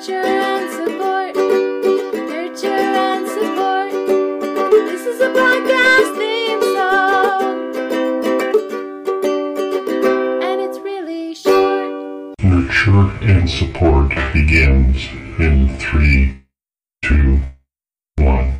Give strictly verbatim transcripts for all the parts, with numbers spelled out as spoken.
Nurture and support. Nurture and support. This is a podcast theme song. And it's really short. Nurture and support begins in three, two, one.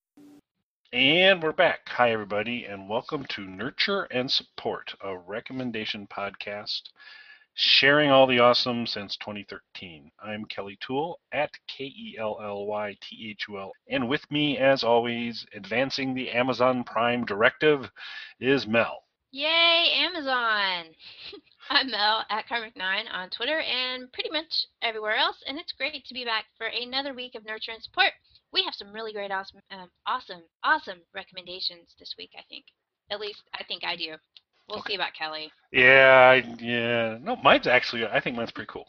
And we're back. Hi, everybody, and welcome to Nurture and Support, a recommendation podcast sharing all the awesome since twenty thirteen. I'm Kelly Toole at K E L L Y T H U L, and with me, as always, advancing the Amazon Prime directive is Mel. Yay, Amazon! I'm Mel at Karmic nine on Twitter and pretty much everywhere else, and it's great to be back for another week of Nurture and Support. We have some really great, awesome, um, awesome, awesome recommendations this week, I think. At least, I think I do. We'll Okay. see about Kelly. Yeah, I, yeah. No, mine's actually, I think mine's pretty cool.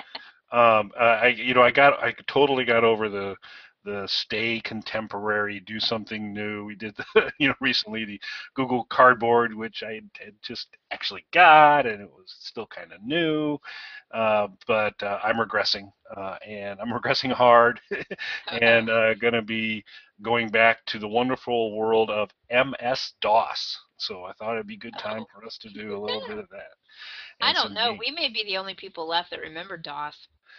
um, uh, I, you know, I got, I totally got over the, the stay contemporary, do something new. We did, the, you know, recently the Google Cardboard, which I had just actually got, and it was still kind of new. Uh, but uh, I'm regressing, uh, and I'm regressing hard, and uh, going to be going back to the wonderful world of M S DOS. So I thought it'd be a good time for us to do a little bit of that. I And don't some know. games. We may be the only people left that remember DOS.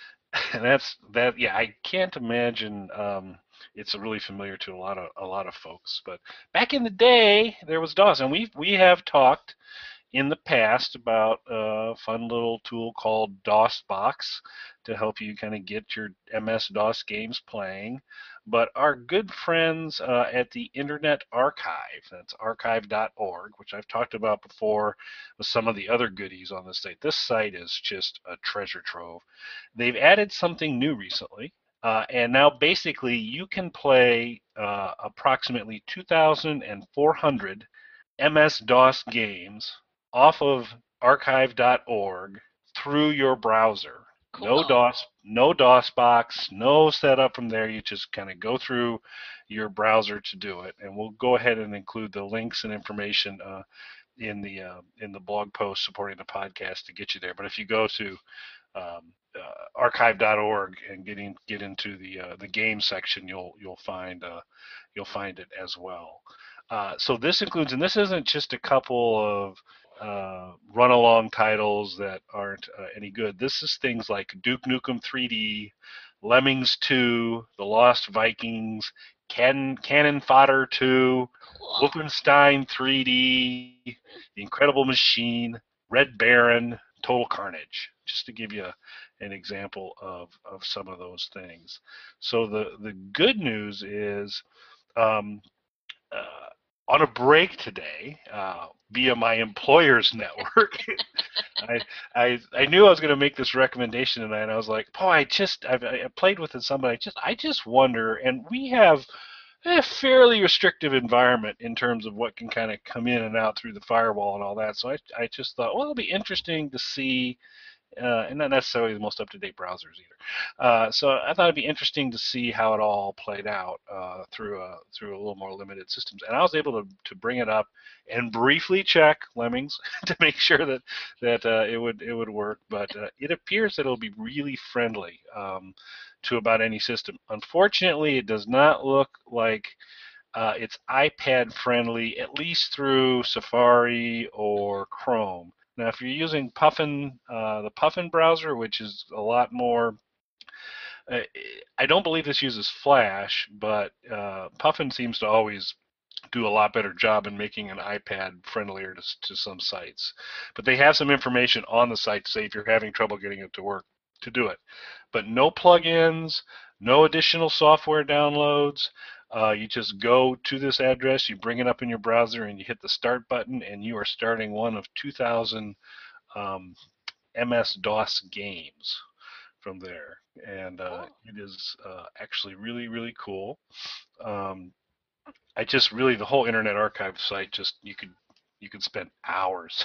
And that's that. Yeah, I can't imagine. Um, it's really familiar to a lot of a lot of folks. But back in the day, there was DOS, and we we have talked in the past about a fun little tool called DOSBox to help you kind of get your M S DOS games playing. But our good friends uh, at the Internet Archive, that's archive dot org, which I've talked about before with some of the other goodies on the site. This site is just a treasure trove. They've added something new recently. Uh, and now basically you can play uh, approximately two thousand four hundred M S DOS games off of archive dot org through your browser. Cool. No DOS, no DOSBox, no setup from there. You just kind of go through your browser to do it, and we'll go ahead and include the links and information uh, in the uh, in the blog post supporting the podcast to get you there. But if you go to um, uh, archive dot org and get in, get into the uh, the game section, you'll you'll find uh, you'll find it as well. Uh, so this includes, and this isn't just a couple of uh, run-along titles that aren't uh, any good. This is things like Duke Nukem three D, Lemmings two, The Lost Vikings, Can- Cannon Fodder two, Cool. Wolfenstein three D, The Incredible Machine, Red Baron, Total Carnage, just to give you a, an example of, of some of those things. So the, the good news is um, uh, on a break today uh, via my employer's network, I, I I knew I was going to make this recommendation tonight, and I was like, "Oh, I just I've, I played with it some, but I just I just wonder." And we have a fairly restrictive environment in terms of what can kind of come in and out through the firewall and all that. So I I just thought, well, it'll be interesting to see. Uh, and not necessarily the most up-to-date browsers either. Uh, so I thought it'd be interesting to see how it all played out uh, through a through a little more limited systems. And I was able to, to bring it up and briefly check Lemmings to make sure that that uh, it would it would work. But uh, it appears that it'll be really friendly um, to about any system. Unfortunately, it does not look like uh, it's iPad friendly, at least through Safari or Chrome. Now, if you're using Puffin, uh, the Puffin browser, which is a lot more, uh, I don't believe this uses Flash, but uh, Puffin seems to always do a lot better job in making an iPad friendlier to, to some sites. But they have some information on the site to say if you're having trouble getting it to work, to do it. But no plugins, no additional software downloads. Uh, you just go to this address, you bring it up in your browser, and you hit the start button, and you are starting one of two thousand um, M S DOS games from there. And uh, it is uh, actually really, really cool. Um, I just really, the whole Internet Archive site, just you could you could spend hours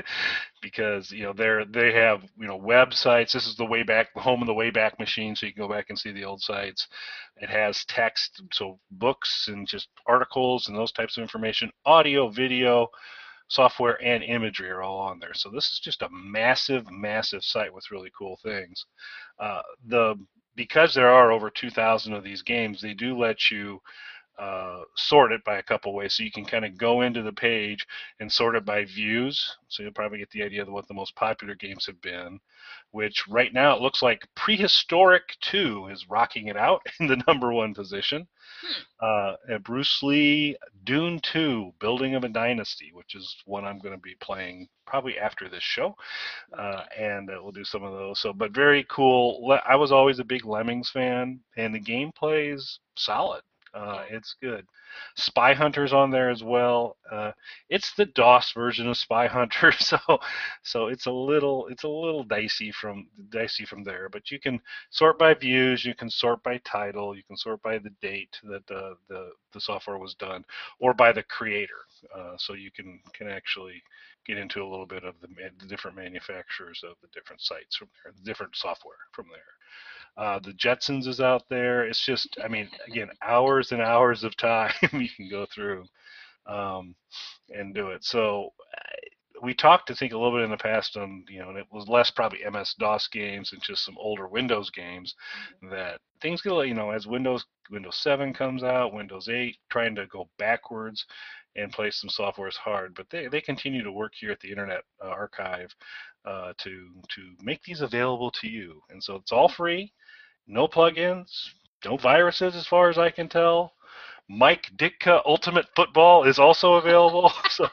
because you know they're they have you know websites. This is the Wayback, the home of the Wayback Machine, so you can go back and see the old sites. It has text, so books and just articles and those types of information, audio, video, software, and imagery are all on there. So this is just a massive, massive site with really cool things. Uh, the because there are over two thousand of these games, they do let you uh, sort it by a couple ways. So you can kind of go into the page and sort it by views. So you'll probably get the idea of what the most popular games have been, which right now it looks like Prehistoric two is rocking it out in the number one position. Uh, and Bruce Lee, Dune two, Building of a Dynasty, which is one I'm going to be playing probably after this show, uh, and uh, we'll do some of those. So, but very cool. Le- I was always a big Lemmings fan, and the gameplay is solid. Uh, it's good. Spy Hunter's on there as well. Uh, it's the DOS version of Spy Hunter, so so it's a little it's a little dicey from dicey from there. But you can sort by views, you can sort by title, you can sort by the date that the the, the software was done, or by the creator. Uh, so you can can actually get into a little bit of the, the different manufacturers of the different sites from there, the different software from there. Uh, the Jetsons is out there. It's just, I mean, again, hours and hours of time you can go through um, and do it. So we talked, I think, a little bit in the past on, you know, and it was less probably M S DOS games and just some older Windows games that things get, you know, as Windows Windows seven comes out, Windows eight, trying to go backwards and play some software is hard, but they, they continue to work here at the Internet uh, Archive uh, to to make these available to you. And so it's all free, no plugins, no viruses as far as I can tell. Mike Ditka Ultimate Football is also available. so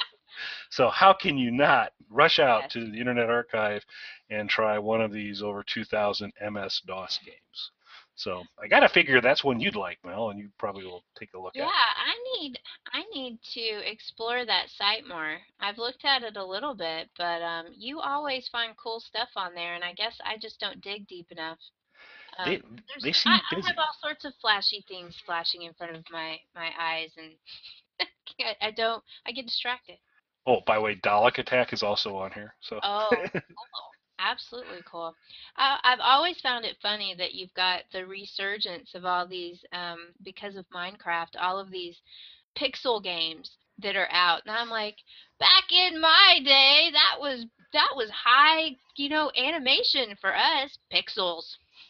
so how can you not rush out Yes. to the Internet Archive and try one of these over two thousand M S DOS games? So I got to figure that's one you'd like, Mel, and you probably will take a look Yeah, at. I need I need to explore that site more. I've looked at it a little bit, but um, you always find cool stuff on there, and I guess I just don't dig deep enough. They Um, there's they I, seem I busy. have all sorts of flashy things flashing in front of my my eyes, and I, I don't I get distracted. Oh, by the way, Dalek Attack is also on here. So Oh, cool. Absolutely cool. I, I've always found it funny that you've got the resurgence of all these, um, because of Minecraft, all of these pixel games that are out. And I'm like, back in my day, that was that was high, you know, animation for us, pixels.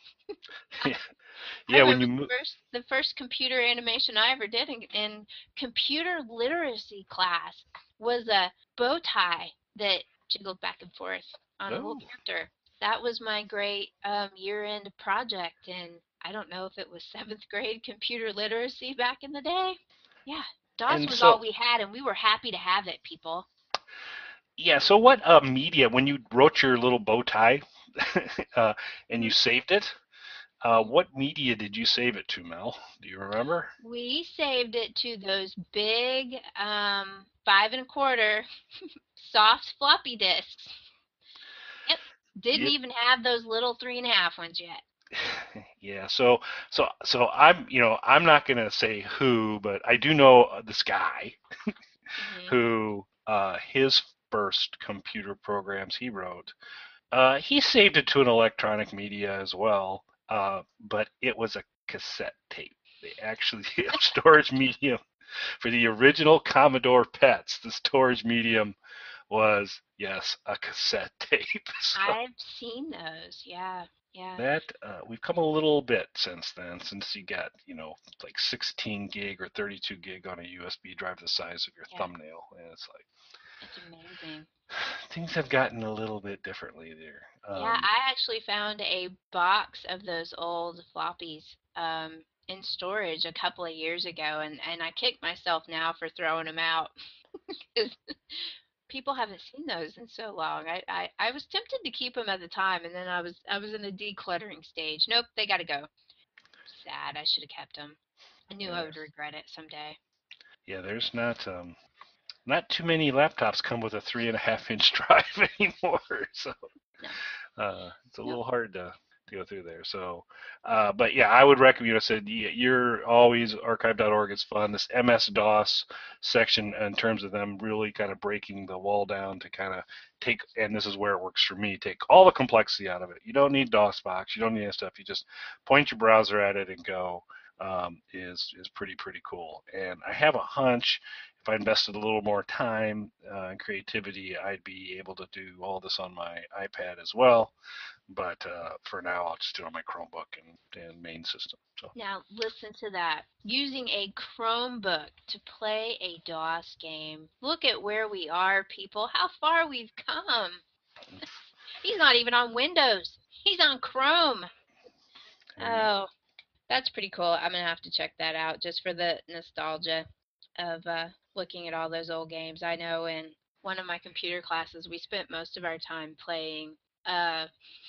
I yeah, when remember you the move, first the first computer animation I ever did in, in computer literacy class was a bow tie that jiggled back and forth on a little oh, character. That was my great um, year-end project, and I don't know if it was seventh grade computer literacy back in the day. Yeah, DOS and was so all we had, and we were happy to have it, people. yeah, so what uh, media when you wrote your little bow tie uh, and you Mhm. saved it? Uh, what media did you save it to, Mel? Do you remember? We saved it to those big um, five and a quarter soft floppy disks. Yep. Didn't Yep. even have those little three and a half ones yet. Yeah, so so so I'm you know I'm not gonna say who, but I do know uh, this guy Hmm. who uh, his first computer programs he wrote. Uh, he saved it to an electronic media as well, uh, but it was a cassette tape. They actually storage medium for the original Commodore PETs. The storage medium was yes a cassette tape. So I've seen those. Yeah. Yeah. that uh, we've come a little bit since then, since you got you know like sixteen gig or thirty-two gig on a U S B drive the size of your Yeah. thumbnail, and it's like It's amazing. things have gotten a little bit differently there. Yeah, Um, I actually found a box of those old floppies um, in storage a couple of years ago, and, and I kick myself now for throwing them out because people haven't seen those in so long. I, I, I was tempted to keep them at the time, and then I was I was in a decluttering stage. Nope, they got to go. Sad. I should have kept them. I knew I yeah, would regret it someday. yeah, there's not um, not too many laptops come with a three and a half inch drive anymore, so No. uh, it's a Nope. little hard to, to go through there. So, uh, but yeah, I would recommend. You know, I said yeah, you're always archive dot org. It's fun. This M S DOS section, in terms of them really kind of breaking the wall down to kind of take, and this is where it works for me. Take all the complexity out of it. You don't need DOSBox. You don't need that stuff. You just point your browser at it and go. Um, is is pretty pretty cool. And I have a hunch if I invested a little more time uh, and creativity, I'd be able to do all this on my iPad as well. but uh, for now, I'll just do it on my Chromebook and, and main system. So Now, listen to that. Using a Chromebook to play a DOS game. Look at where we are, people. How far we've come. He's not even on Windows. He's on Chrome. Oh, that's pretty cool. I'm going to have to check that out just for the nostalgia of uh, looking at all those old games. I know in one of my computer classes, we spent most of our time playing uh,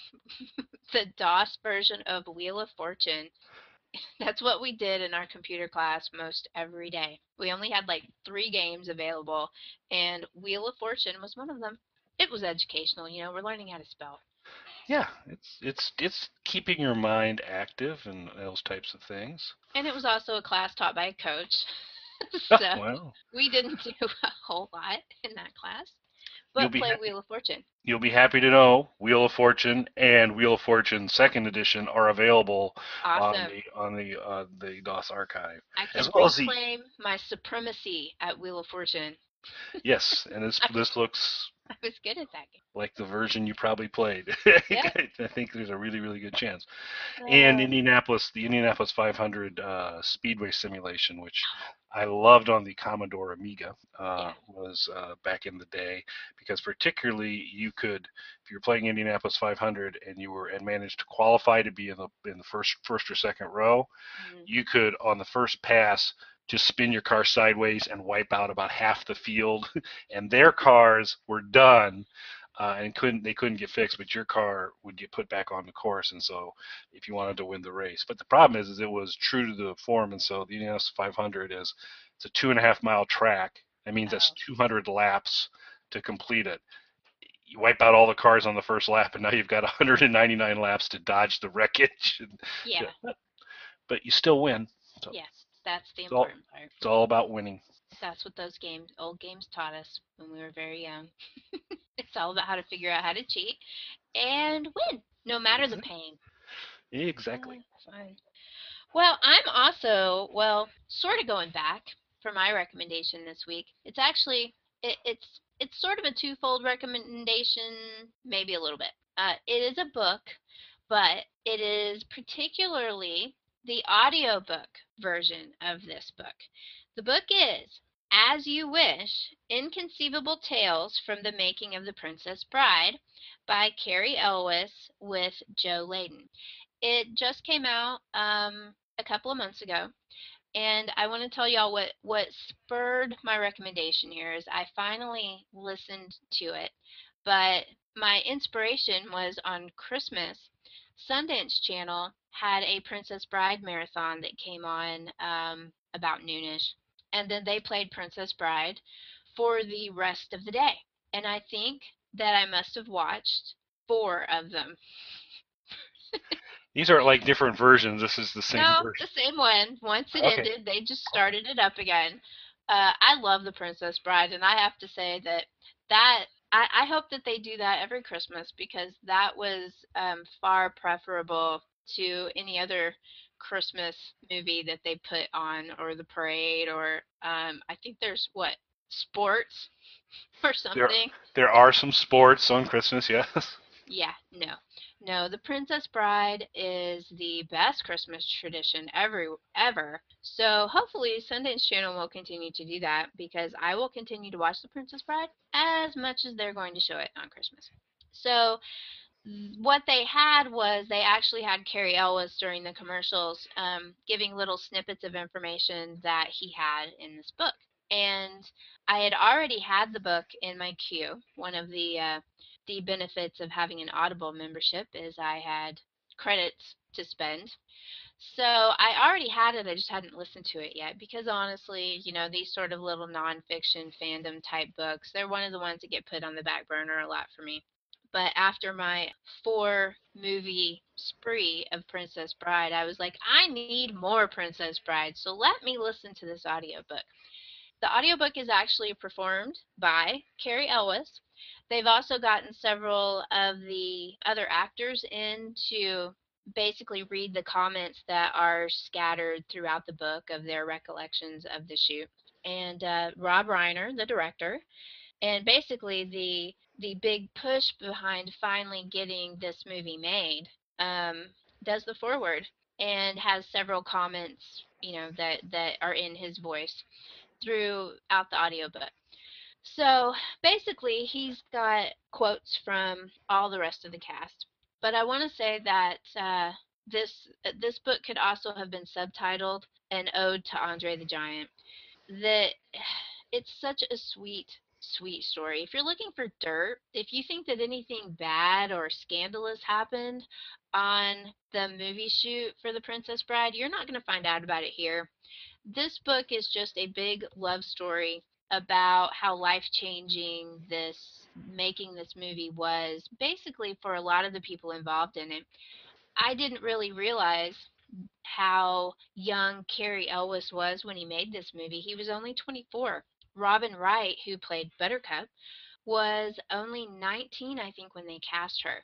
the DOS version of Wheel of Fortune. That's what we did in our computer class most every day. We only had like three games available, and Wheel of Fortune was one of them. It was educational, you know, we're learning how to spell. yeah, it's it's it's keeping your mind active and those types of things. And it was also a class taught by a coach. Oh, So well, we didn't do a whole lot in that class, you'll but be play happy, Wheel of Fortune. you'll be happy to know Wheel of Fortune and Wheel of Fortune Second Edition are available on Awesome. the on the uh, the DOS archive, I as can well as the reclaim my supremacy at Wheel of Fortune. yes, and this I was, this looks I was good at that game. like the version you probably played. Yep. I think there's a really really good chance. Uh, And Indianapolis, the Indianapolis five hundred uh, Speedway Simulation, which I loved on the Commodore Amiga, uh, Yeah. was uh, back in the day because particularly you could, if you were playing Indianapolis five hundred and you were and managed to qualify to be in the in the first first or second row, Mm, you could on the first pass just spin your car sideways and wipe out about half the field, and their cars were done. Uh, and couldn't they couldn't get fixed, but your car would get put back on the course, and so if you wanted to win the race. But the problem is, is it was true to the form, and so the Indianapolis five hundred is it's a two and a half mile track. That means that's oh, two hundred laps to complete it. You wipe out all the cars on the first lap, and now you've got one hundred ninety-nine laps to dodge the wreckage. And, yeah. yeah, but you still win. So Yeah. That's the it's all important part. it's all about winning. That's what those games, old games, taught us when we were very young. It's all about how to figure out how to cheat and win, no matter the pain. Exactly. Uh, fine. Well, I'm also, well, sort of going back for my recommendation this week. It's actually, it, it's it's sort of a twofold recommendation, maybe a little bit. Uh, it is a book, but it is particularly the audiobook version of this book. The book is As You Wish, Inconceivable Tales from the Making of the Princess Bride by Carrie Elwes with Joe Layden. It just came out um, a couple of months ago, and I want to tell y'all what what spurred my recommendation here is I finally listened to it, but my inspiration was on Christmas. Sundance Channel had a Princess Bride marathon that came on um, about noonish, and then they played Princess Bride for the rest of the day, and I think that I must have watched four of them. These aren't like different versions. This is the same No, version. the same one. Once it Okay. ended, they just started it up again. Uh, I love The Princess Bride, and I have to say that that I, I hope that they do that every Christmas because that was um, far preferable to any other Christmas movie that they put on, or the parade, or um, I think there's what sports or There something. there are some sports on Christmas, yes. Yeah, no. No, The Princess Bride is the best Christmas tradition ever ever. So hopefully Sundance Channel will continue to do that because I will continue to watch The Princess Bride as much as they're going to show it on Christmas. So what they had was they actually had Carrie Elwes during the commercials um, giving little snippets of information that he had in this book. And I had already had the book in my queue. One of the uh, the benefits of having an Audible membership is I had credits to spend. So I already had it, I just hadn't listened to it yet because honestly, you know, these sort of little nonfiction fandom type books, they're one of the ones that get put on the back burner a lot for me. But after my four movie spree of Princess Bride, I was like, I need more Princess Bride, so let me listen to this audiobook. The audiobook is actually performed by Carrie Elwes. They've also gotten several of the other actors in to basically read the comments that are scattered throughout the book of their recollections of the shoot. And uh, Rob Reiner, the director, and basically the the big push behind finally getting this movie made, um, does the foreword and has several comments, you know, that that are in his voice throughout the audiobook. So basically, he's got quotes from all the rest of the cast. But I want to say that uh, this this book could also have been subtitled "An Ode to Andre the Giant." That it's such a sweet, sweet story. If you're looking for dirt, if you think that anything bad or scandalous happened on the movie shoot for The Princess Bride, you're not going to find out about it here. This book is just a big love story about how life-changing this making this movie was basically for a lot of the people involved in it. I didn't really realize how young Cary Elwes was when he made this movie. He was only twenty-four. Robin Wright, who played Buttercup, was only nineteen, I think, when they cast her.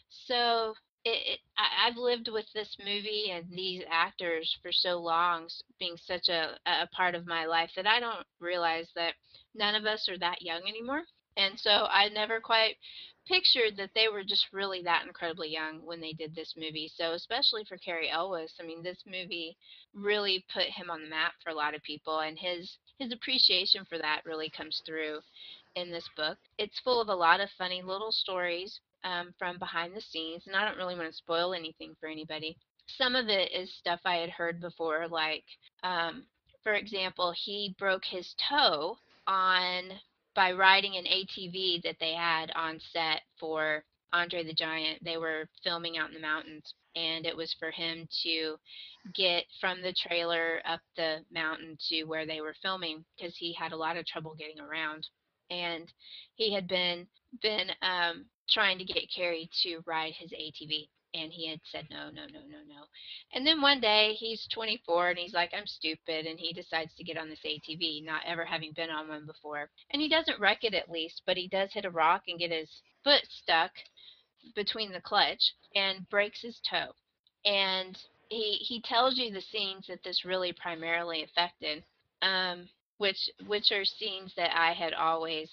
So it, it I, I've lived with this movie and these actors for so long, being such a, a part of my life, that I don't realize that none of us are that young anymore. And so I never quite pictured that they were just really that incredibly young when they did this movie. So especially for Cary Elwes, I mean, this movie really put him on the map for a lot of people, and his his appreciation for that really comes through in this book. It's full of a lot of funny little stories um, from behind the scenes, and I don't really want to spoil anything for anybody. Some of it is stuff I had heard before, like, um, for example, he broke his toe on by riding an A T V that they had on set for Andre the Giant. They were filming out in the mountains, and it was for him to get from the trailer up the mountain to where they were filming because he had a lot of trouble getting around. And he had been been um, trying to get Carrie to ride his A T V, and he had said no, no, no, no, no. And then one day he's twenty-four and he's like, I'm stupid, and he decides to get on this A T V, not ever having been on one before. And he doesn't wreck it at least, but he does hit a rock and get his foot stuck between the clutch and breaks his toe. And he he tells you the scenes that this really primarily affected, um, which which are scenes that I had always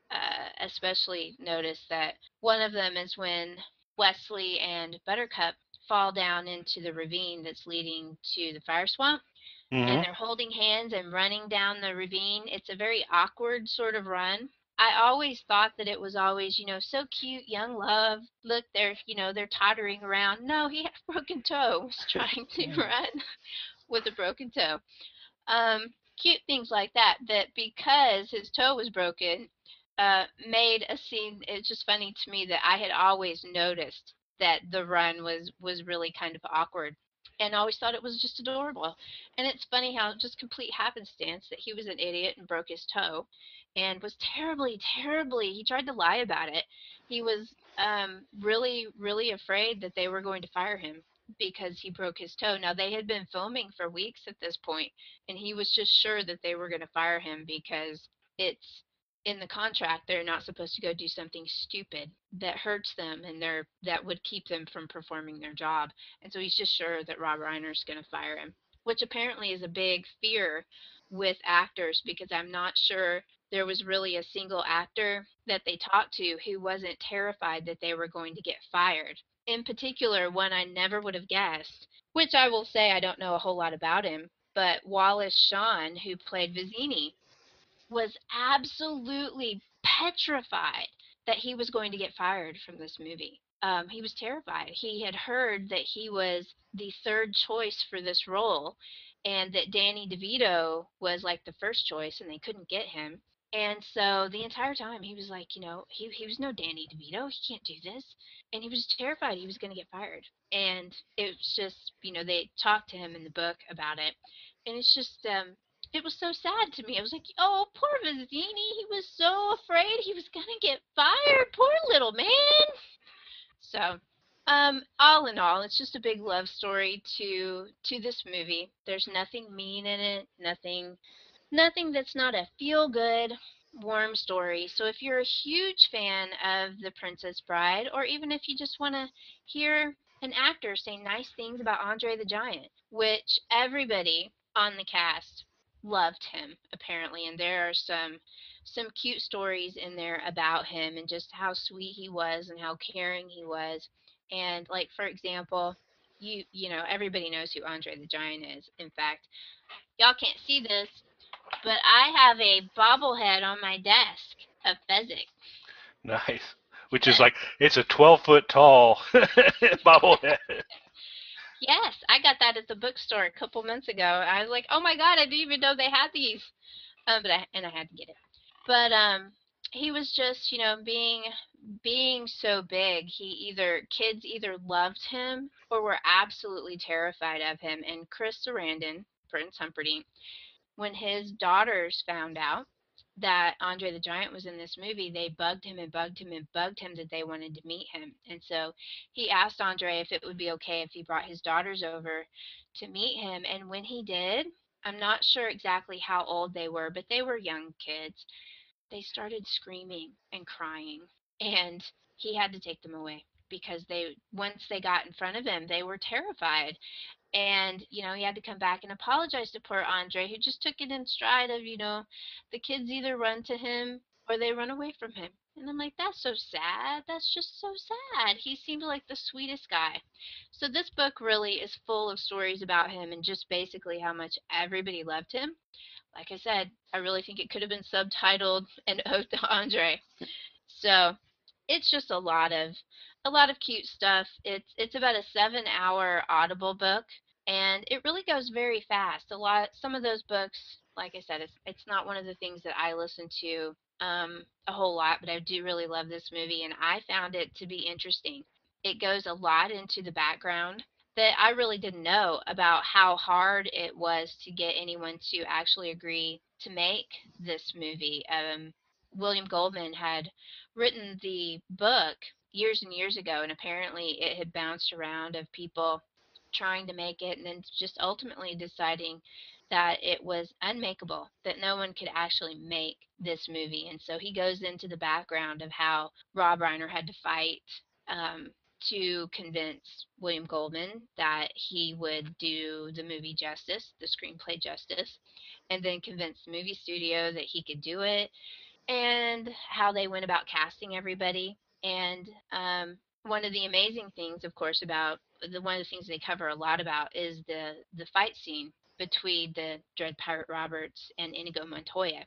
uh, especially noticed. That one of them is when Wesley and Buttercup fall down into the ravine that's leading to the fire swamp, and Mm-hmm. they're holding hands and running down the ravine. It's a very awkward sort of run. I always thought that it was always, you know, so cute, young love. Look, they're, you know, they're tottering around. No, he had a broken toe. Was trying to run with a broken toe. Um, Cute things like that. That because his toe was broken, uh, made a scene. It's just funny to me that I had always noticed that the run was was really kind of awkward, and always thought it was just adorable. And it's funny how just complete happenstance that he was an idiot and broke his toe, and was terribly, terribly. He tried to lie about it. He was um, really, really afraid that they were going to fire him because he broke his toe. Now they had been filming for weeks at this point, and he was just sure that they were going to fire him because it's in the contract. They're not supposed to go do something stupid that hurts them and they're that would keep them from performing their job. And so he's just sure that Rob Reiner's going to fire him, which apparently is a big fear with actors, because I'm not sure there was really a single actor that they talked to who wasn't terrified that they were going to get fired. In particular, one I never would have guessed, which I will say I don't know a whole lot about him, but Wallace Shawn, who played Vizzini, was absolutely petrified that he was going to get fired from this movie. Um, he was terrified. He had heard that he was the third choice for this role, and that Danny DeVito was like the first choice, and they couldn't get him. And so the entire time he was like, you know, he he was no Danny DeVito. He can't do this, and he was terrified he was going to get fired. And it was just, you know, they talked to him in the book about it, and it's just um, it was so sad to me. I was like, oh, poor Vizzini. He was so afraid he was going to get fired. Poor little man. So, um, all in all, it's just a big love story to to this movie. There's nothing mean in it, nothing nothing that's not a feel-good, warm story. So if you're a huge fan of The Princess Bride, or even if you just want to hear an actor say nice things about Andre the Giant, which everybody on the cast loved him, apparently, and there are some some cute stories in there about him and just how sweet he was and how caring he was. And like for example, you you know everybody knows who Andre the Giant is. In fact, y'all can't see this, but I have a bobblehead on my desk of Fezzik. Nice. Which is like, it's a twelve foot tall bobblehead. Yes, I got that at the bookstore a couple months ago. I was like, oh my god, I didn't even know they had these. Um, but I, and I had to get it. But um, he was just, you know, being being so big. He either kids either loved him or were absolutely terrified of him. And Chris Sarandon, Prince Humperdinck, when his daughters found out that Andre the Giant was in this movie, they bugged him and bugged him and bugged him that they wanted to meet him. And so he asked Andre if it would be okay if he brought his daughters over to meet him. And when he did, I'm not sure exactly how old they were, but they were young kids. They started screaming and crying, and he had to take them away because they once they got in front of him, they were terrified. And, you know, he had to come back and apologize to poor Andre, who just took it in stride of, you know, the kids either run to him or they run away from him. And I'm like, that's so sad. That's just so sad. He seemed like the sweetest guy. So this book really is full of stories about him and just basically how much everybody loved him. Like I said, I really think it could have been subtitled An Ode to Andre. So it's just a lot of a lot of cute stuff. It's it's about a seven hour Audible book, and it really goes very fast. A lot some of those books, like I said, it's it's not one of the things that I listen to um, a whole lot, but I do really love this movie, and I found it to be interesting. It goes a lot into the background that I really didn't know about how hard it was to get anyone to actually agree to make this movie. Um, William Goldman had written the book years and years ago, and apparently it had bounced around of people trying to make it and then just ultimately deciding that it was unmakeable, that no one could actually make this movie. And so he goes into the background of how Rob Reiner had to fight um, to convince William Goldman that he would do the movie justice, the screenplay justice, and then convince the movie studio that he could do it, and how they went about casting everybody. And um, one of the amazing things, of course, about the one of the things they cover a lot about is the the fight scene between the Dread Pirate Roberts and Inigo Montoya.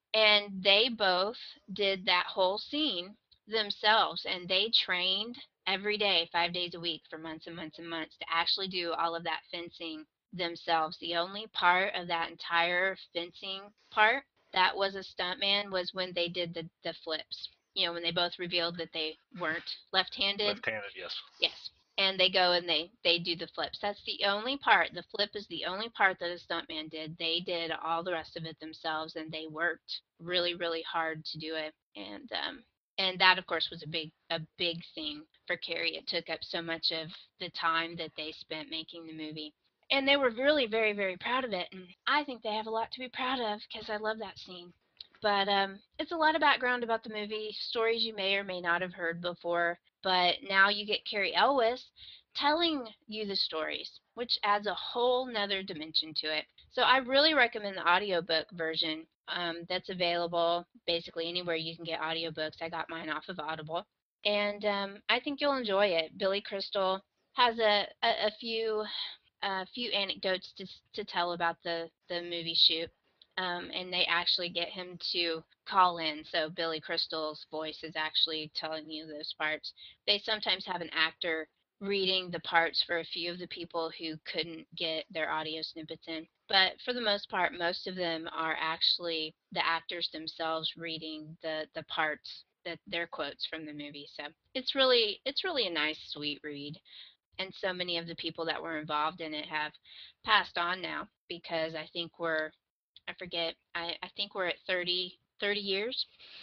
And they both did that whole scene themselves, and they trained every day, five days a week, for months and months and months to actually do all of that fencing themselves. The only part of that entire fencing part that was a stuntman was when they did the, the flips. You know, when they both revealed that they weren't left-handed. Left-handed, yes. Yes. And they go and they they do the flips. That's the only part. The flip is the only part that a stuntman did. They did all the rest of it themselves, and they worked really really hard to do it. And um and that of course was a big a big thing for Carrie. It took up so much of the time that they spent making the movie. And they were really very very proud of it, and I think they have a lot to be proud of because I love that scene. But um, it's a lot of background about the movie, stories you may or may not have heard before. But now you get Carrie Elwes telling you the stories, which adds a whole nother dimension to it. So I really recommend the audiobook version um, that's available basically anywhere you can get audiobooks. I got mine off of Audible. And um, I think you'll enjoy it. Billy Crystal has a, a, a few a few anecdotes to to tell about the the movie shoot, um, and they actually get him to call in. So Billy Crystal's voice is actually telling you those parts. They sometimes have an actor reading the parts for a few of the people who couldn't get their audio snippets in. But for the most part, most of them are actually the actors themselves reading the the parts that their quotes from the movie. So it's really it's really a nice, sweet read. And so many of the people that were involved in it have passed on now because I think we're I forget I, I think we're at thirty, thirty years,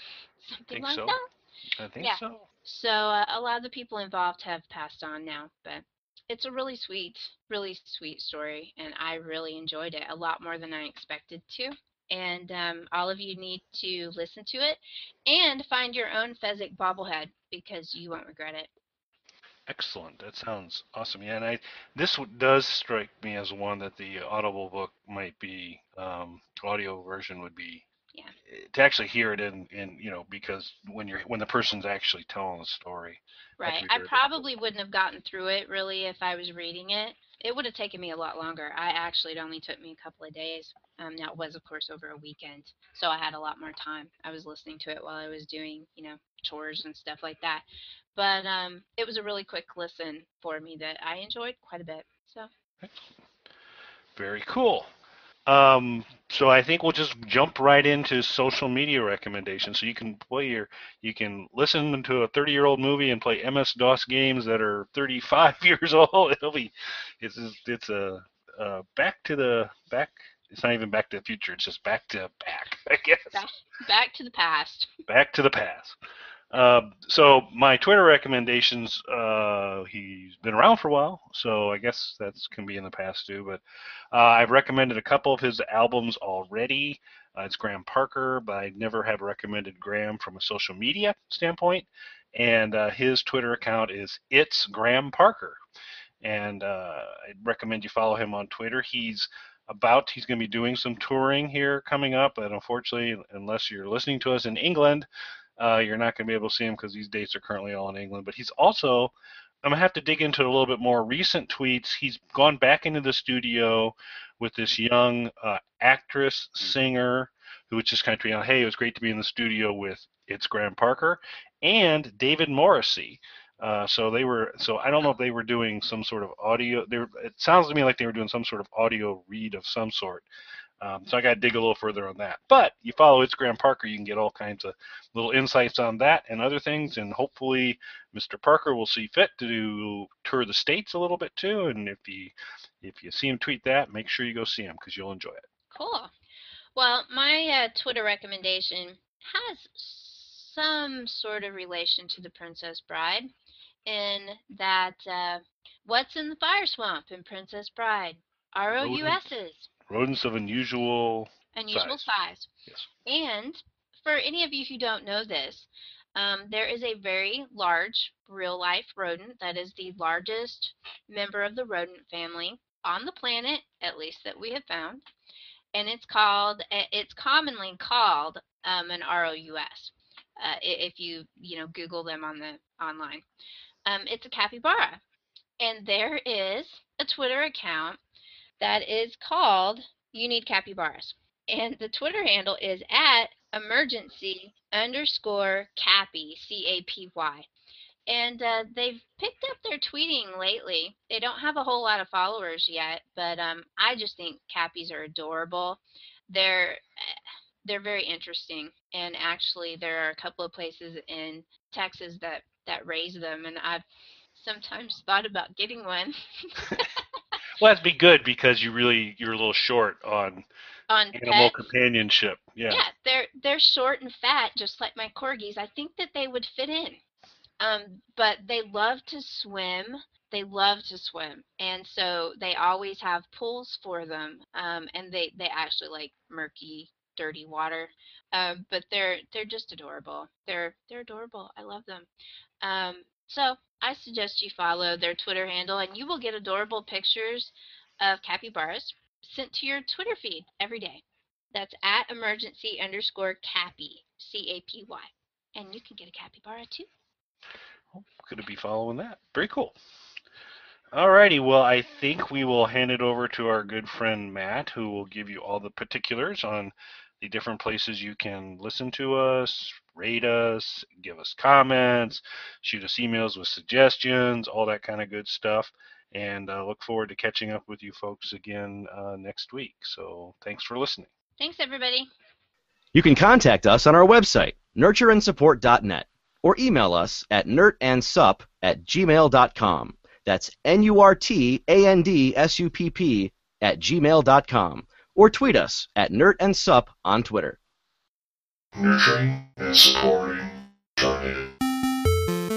I something think like so. that. I think Yeah. so. So uh, a lot of the people involved have passed on now, but it's a really sweet, really sweet story, and I really enjoyed it a lot more than I expected to. And um, all of you need to listen to it and find your own Fezzik bobblehead because you won't regret it. Excellent. That sounds awesome. Yeah, and I this w- does strike me as one that the Audible book might be um, audio version would be Yeah. To actually hear it in, in you know, because when you're when the person's actually telling the story. Right. I probably wouldn't have gotten through it really if I was reading it. It would have taken me a lot longer. I actually it only took me a couple of days. Um, now it was of course over a weekend, so I had a lot more time. I was listening to it while I was doing, you know, chores and stuff like that. But um, it was a really quick listen for me that I enjoyed quite a bit. So. Very cool. Um, so I think we'll just jump right into social media recommendations. So you can play your, you can listen to a thirty-year-old movie and play M S DOS games that are thirty-five years old. It'll be, it's it's a uh, back to the back. It's not even Back to the Future. It's just back to back, I guess. Back, back to the past. Back to the past. Uh, so my Twitter recommendations, uh, he's been around for a while, so I guess that can be in the past too, but uh, I've recommended a couple of his albums already. Uh, it's Graham Parker, but I never have recommended Graham from a social media standpoint, and uh, his Twitter account is It's Graham Parker, and uh, I recommend you follow him on Twitter. He's about, he's going to be doing some touring here coming up, but unfortunately, unless you're listening to us in England, Uh, you're not going to be able to see him because these dates are currently all in England. But he's also, I'm going to have to dig into a little bit more recent tweets. He's gone back into the studio with this young uh, actress, singer, who was just kind of tweeting out, hey, it was great to be in the studio with It's Graham Parker, and David Morrissey. Uh, so they were, so I don't know if they were doing some sort of audio, they were, it sounds to me like they were doing some sort of audio read of some sort. Um, so I got to dig a little further on that. But you follow It's Graham Parker, you can get all kinds of little insights on that and other things. And hopefully Mister Parker will see fit to do, tour the States a little bit too. And if you, if you see him tweet that, make sure you go see him because you'll enjoy it. Cool. Well, my uh, Twitter recommendation has some sort of relation to The Princess Bride in that uh, what's in the fire swamp in Princess Bride? R O U S's. Rodents of unusual Unusual size. size. Yes. And for any of you who don't know this, um, there is a very large real-life rodent that is the largest member of the rodent family on the planet, at least that we have found, and it's called, it's commonly called um, an R O U S. Uh, if you you know Google them on the online, um, it's a capybara, and there is a Twitter account that is called You Need Capybaras. And the Twitter handle is at emergency underscore cappy, C A P Y. And uh, they've picked up their tweeting lately. They don't have a whole lot of followers yet, but um, I just think cappies are adorable. They're, they're very interesting. And actually, there are a couple of places in Texas that, that raise them, and I've sometimes thought about getting one. Well, that'd be good because you really, you're a little short on, on animal pets. companionship. Yeah. Yeah, they're they're short and fat, just like my corgis. I think that they would fit in. Um, but they love to swim. They love to swim, and so they always have pools for them. Um, and they, they actually like murky, dirty water. Um, but they're they're just adorable. They're they're adorable. I love them. Um, so I suggest you follow their Twitter handle, and you will get adorable pictures of capybaras sent to your Twitter feed every day. That's at emergency underscore cappy, C A P Y. And you can get a capybara too. Well, going to be following that. Very cool. Alrighty, well, I think we will hand it over to our good friend Matt, who will give you all the particulars on the different places you can listen to us, rate us, give us comments, shoot us emails with suggestions, all that kind of good stuff. And uh, look forward to catching up with you folks again uh, next week. So thanks for listening. Thanks, everybody. You can contact us on our website, nurture and support dot net, or email us at nurtandsup at gmail dot com. That's N U R T A N D S U P P at gmail dot com. Or tweet us at nurtandsup on Twitter. Nurturing and supporting dot net.